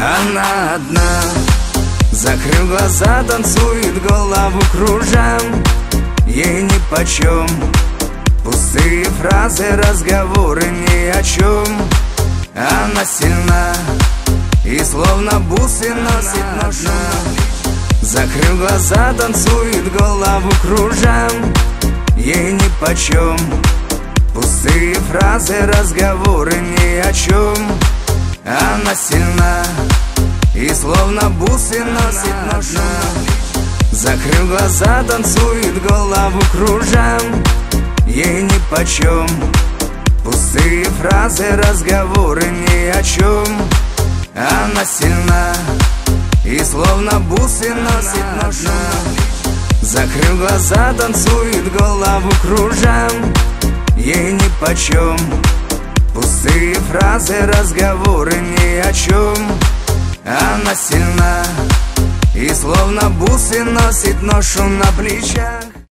Она одна, закрыв глаза, танцует, голову кружа. Ей нипочем пустые фразы, разговоры ни о чем. Она сильна и словно бусы носит ножна. Закрыв глаза, танцует, голову кружа. Ей нипочем пустые фразы, разговоры ни о чем. Она сильна и словно бусы носит ножна. Закрыв глаза, танцует, голову кружа. Ей нипочем пустые фразы, разговоры ни о чем. Она сильна и словно бусы носит ножна. Закрыв глаза, танцует, голову кружа. Ей нипочем пустые фразы, разговоры ни о чем. Она сильна и словно бусы носит ношу на плечах.